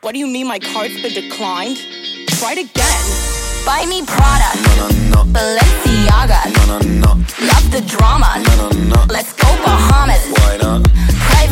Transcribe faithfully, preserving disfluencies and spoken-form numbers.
What do you mean my card's been declined? Try it again. Buy me Prada, No, no, no, Balenciaga. no, no, no. Love the drama. No, no, no. Let's go Bahamas. Why not? Credit